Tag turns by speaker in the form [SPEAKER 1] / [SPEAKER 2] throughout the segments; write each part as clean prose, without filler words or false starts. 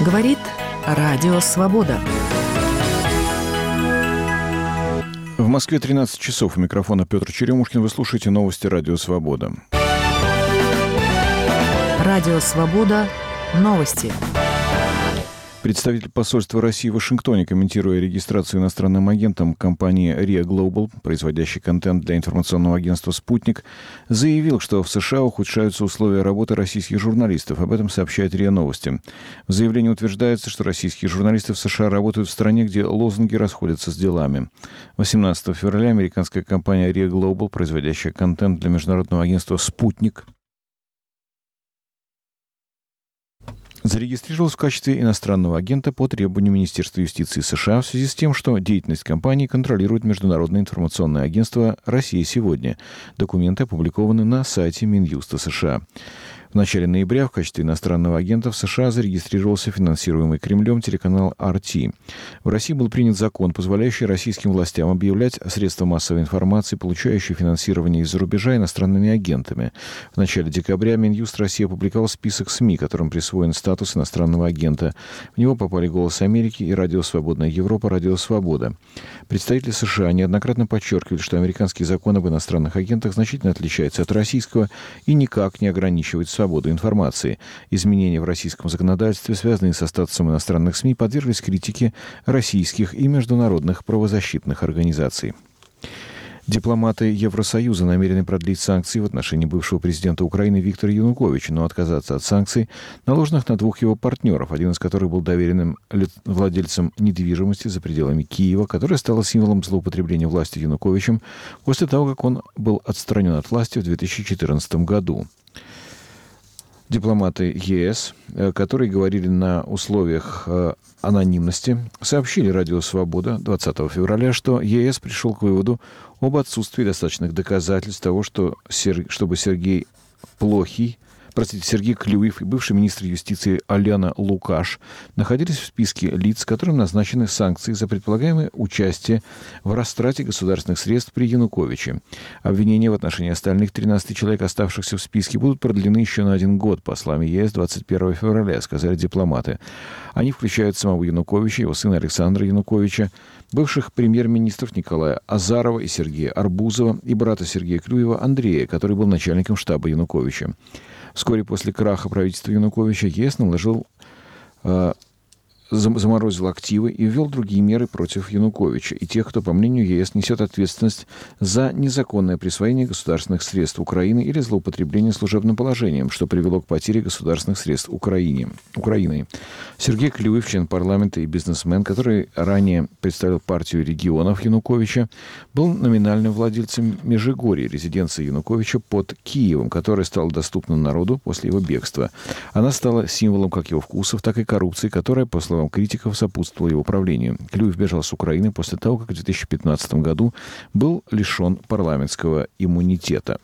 [SPEAKER 1] Говорит Радио Свобода.
[SPEAKER 2] В Москве 13 часов. У микрофона Петр Черемушкин. Вы слушаете новости Радио Свобода.
[SPEAKER 1] Радио Свобода. Новости.
[SPEAKER 2] Представитель посольства России в Вашингтоне, комментируя регистрацию иностранным агентом компании RIA Global, производящей контент для информационного агентства «Спутник», заявил, что в США ухудшаются условия работы российских журналистов. Об этом сообщает РИА Новости. В заявлении утверждается, что российские журналисты в США работают в стране, где лозунги расходятся с делами. 18 февраля американская компания RIA Global, производящая контент для международного агентства «Спутник», зарегистрировалась в качестве иностранного агента по требованию Министерства юстиции США в связи с тем, что деятельность компании контролирует Международное информационное агентство «Россия сегодня». Документы опубликованы на сайте Минюста США. В начале ноября в качестве иностранного агента в США зарегистрировался финансируемый Кремлем телеканал RT. В России был принят закон, позволяющий российским властям объявлять средства массовой информации, получающие финансирование из-за рубежа, иностранными агентами. В начале декабря Минюст России опубликовал список СМИ, которым присвоен статус иностранного агента. В него попали «Голос Америки» и «Радио Свободная Европа», «Радио Свобода». Представители США неоднократно подчеркивали, что американский закон об иностранных агентах значительно отличается от российского и никак не ограничивает свободу информации. Изменения в российском законодательстве, связанные со статусом иностранных СМИ, подверглись критике российских и международных правозащитных организаций. Дипломаты Евросоюза намерены продлить санкции в отношении бывшего президента Украины Виктора Януковича, но отказаться от санкций, наложенных на двух его партнеров, один из которых был доверенным владельцем недвижимости за пределами Киева, которая стала символом злоупотребления властью Януковичем после того, как он был отстранен от власти в 2014 году. Дипломаты ЕС, которые говорили на условиях анонимности, сообщили Радио Свобода 20 февраля, что ЕС пришел к выводу об отсутствии достаточных доказательств того, чтобы Сергей Клюев и бывший министр юстиции Аляна Лукаш находились в списке лиц, которым назначены санкции за предполагаемое участие в растрате государственных средств при Януковиче. Обвинения в отношении остальных 13 человек, оставшихся в списке, будут продлены еще на 1 год послами ЕС 21 февраля, сказали дипломаты. Они включают самого Януковича, его сына Александра Януковича, бывших премьер-министров Николая Азарова и Сергея Арбузова и брата Сергея Клюева Андрея, который был начальником штаба Януковича. Вскоре после краха правительства Януковича ЕС заморозил активы и ввел другие меры против Януковича и тех, кто, по мнению ЕС, несет ответственность за незаконное присвоение государственных средств Украины или злоупотребление служебным положением, что привело к потере государственных средств Украиной. Сергей Клюев, член парламента и бизнесмен, который ранее представлял партию регионов Януковича, был номинальным владельцем Межигорья, резиденции Януковича под Киевом, которая стала доступна народу после его бегства. Она стала символом как его вкусов, так и коррупции, которая, по словам критиков, сопутствовала его правлению. Клюев бежал с Украины после того, как в 2015 году был лишен парламентского иммунитета.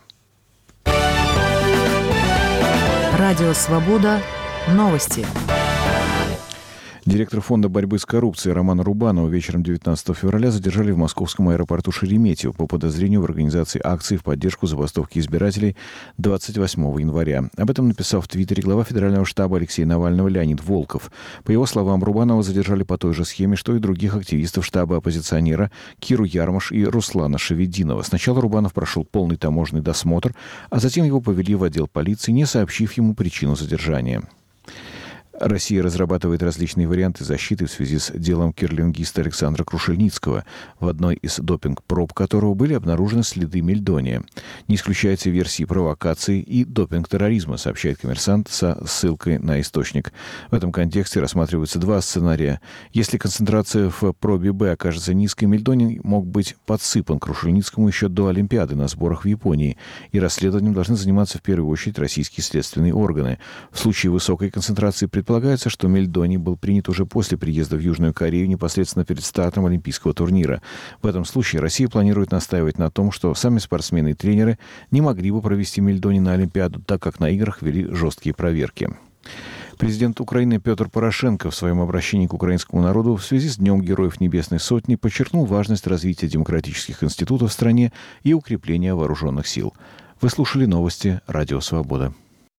[SPEAKER 1] Радио Свобода. Новости.
[SPEAKER 2] Директор фонда борьбы с коррупцией Романа Рубанова вечером 19 февраля задержали в московском аэропорту Шереметьево по подозрению в организации акции в поддержку забастовки избирателей 28 января. Об этом написал в Твиттере глава Федерального штаба Алексея Навального Леонид Волков. По его словам, Рубанова задержали по той же схеме, что и других активистов штаба оппозиционера Киру Ярмаш и Руслана Шевединова. Сначала Рубанов прошел полный таможенный досмотр, а затем его повели в отдел полиции, не сообщив ему причину задержания. Россия разрабатывает различные варианты защиты в связи с делом кирлингиста Александра Крушельницкого, в одной из допинг-проб которого были обнаружены следы мельдония. Не исключаются версии провокации и допинг-терроризма, сообщает «Коммерсант» со ссылкой на источник. В этом контексте рассматриваются два сценария. Если концентрация в пробе Б окажется низкой, мельдоний мог быть подсыпан Крушельницкому еще до Олимпиады на сборах в Японии, и расследованием должны заниматься в первую очередь российские следственные органы. В случае высокой концентрации предполагается, что мельдоний был принят уже после приезда в Южную Корею непосредственно перед стартом Олимпийского турнира. В этом случае Россия планирует настаивать на том, что сами спортсмены и тренеры не могли бы провести мельдоний на Олимпиаду, так как на играх вели жесткие проверки. Президент Украины Петр Порошенко в своем обращении к украинскому народу в связи с Днем Героев Небесной Сотни подчеркнул важность развития демократических институтов в стране и укрепления вооруженных сил. Вы слушали новости Радио Свобода.